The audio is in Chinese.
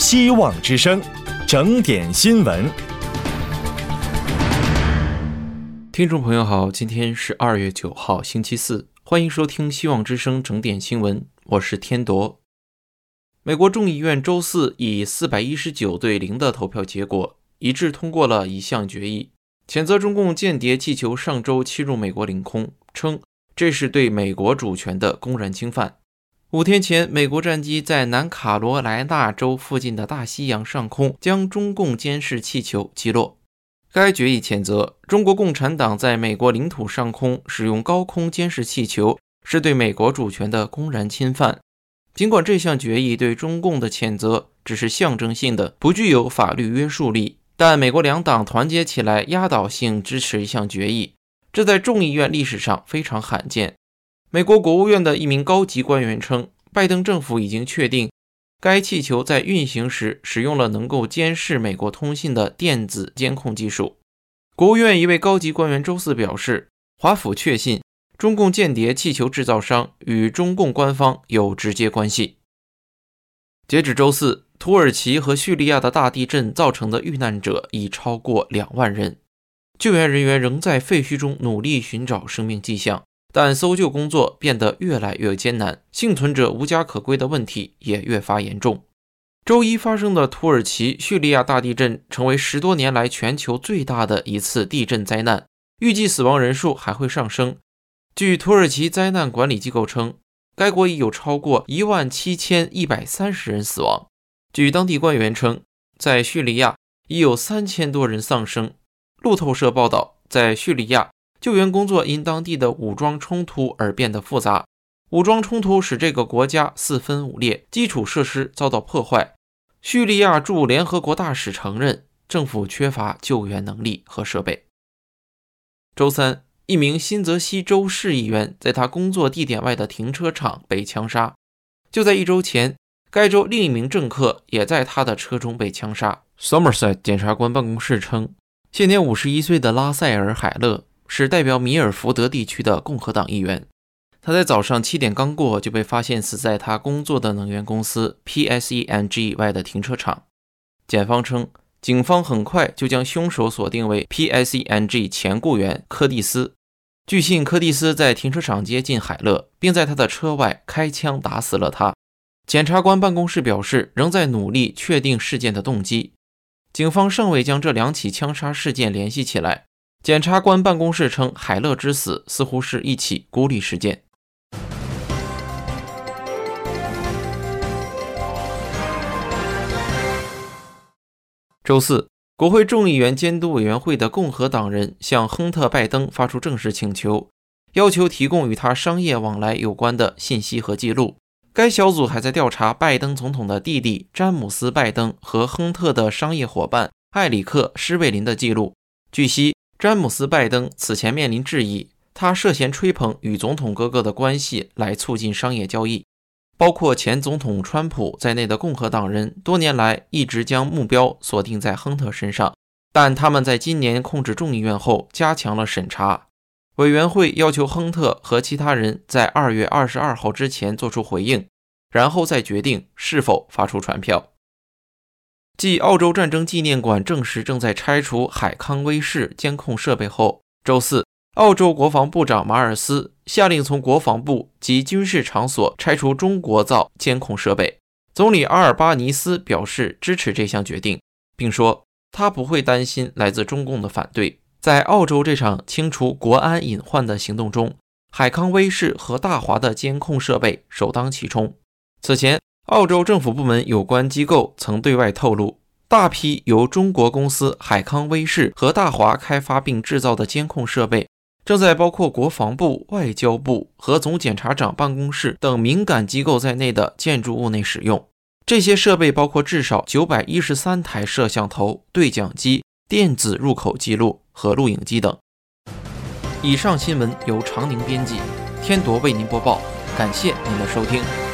希望之声，整点新闻。 听众朋友好，今天是2月9号星期四，欢迎收听希望之声整点新闻，我是天铎。美国众议院周四以419对0的投票结果，一致通过了一项决议，谴责中共间谍气球上周侵入美国领空，称这是对美国主权的公然侵犯。5天前，美国战机在南卡罗来纳州附近的大西洋上空将中共监视气球击落。该决议谴责中国共产党在美国领土上空使用高空监视气球是对美国主权的公然侵犯。尽管这项决议对中共的谴责只是象征性的，不具有法律约束力，但美国两党团结起来压倒性支持一项决议，这在众议院历史上非常罕见。美国国务院的一名高级官员称，拜登政府已经确定该气球在运行时使用了能够监视美国通信的电子监控技术。国务院一位高级官员周四表示，华府确信中共间谍气球制造商与中共官方有直接关系。截止周四，土耳其和叙利亚的大地震造成的遇难者已超过2万人，救援人员仍在废墟中努力寻找生命迹象，但搜救工作变得越来越艰难，幸存者无家可归的问题也越发严重。周一发生的土耳其叙利亚大地震成为10多年来全球最大的一次地震灾难，预计死亡人数还会上升。据土耳其灾难管理机构称，该国已有超过17130人死亡。据当地官员称，在叙利亚已有3000多人丧生。路透社报道，在叙利亚救援工作因当地的武装冲突而变得复杂，武装冲突使这个国家四分五裂，基础设施遭到破坏。叙利亚驻联合国大使承认，政府缺乏救援能力和设备。周三，一名新泽西州市议员在他工作地点外的停车场被枪杀。就在1周前，该州另一名政客也在他的车中被枪杀。Somerset 检察官办公室称，现年51岁的拉塞尔·海勒是代表米尔福德地区的共和党议员。他在早上7点刚过就被发现死在他工作的能源公司 PSEG 外的停车场。检方称，警方很快就将凶手锁定为 PSEG 前雇员柯蒂斯。据信，柯蒂斯在停车场接近海勒，并在他的车外开枪打死了他。检察官办公室表示，仍在努力确定事件的动机。警方尚未将这2起枪杀事件联系起来。检察官办公室称，海勒之死似乎是一起孤立事件。周四，国会众议员监督委员会的共和党人向亨特·拜登发出正式请求，要求提供与他商业往来有关的信息和记录。该小组还在调查拜登总统的弟弟詹姆斯·拜登和亨特的商业伙伴埃里克·施魏林的记录。据悉，詹姆斯·拜登此前面临质疑，他涉嫌吹捧与总统哥哥的关系来促进商业交易。包括前总统川普在内的共和党人多年来一直将目标锁定在亨特身上，但他们在今年控制众议院后加强了审查。委员会要求亨特和其他人在2月22号之前做出回应，然后再决定是否发出传票。继澳洲战争纪念馆证实正在拆除海康威视监控设备后，周四，澳洲国防部长马尔斯下令从国防部及军事场所拆除中国造监控设备。总理阿尔巴尼斯表示支持这项决定，并说他不会担心来自中共的反对。在澳洲这场清除国安隐患的行动中，海康威视和大华的监控设备首当其冲。此前，澳洲政府部门有关机构曾对外透露，大批由中国公司海康威视和大华开发并制造的监控设备正在包括国防部、外交部和总检察长办公室等敏感机构在内的建筑物内使用。这些设备包括至少913台摄像头、对讲机、电子入口记录和录影机等。以上新闻由常宁编辑，天铎为您播报，感谢您的收听。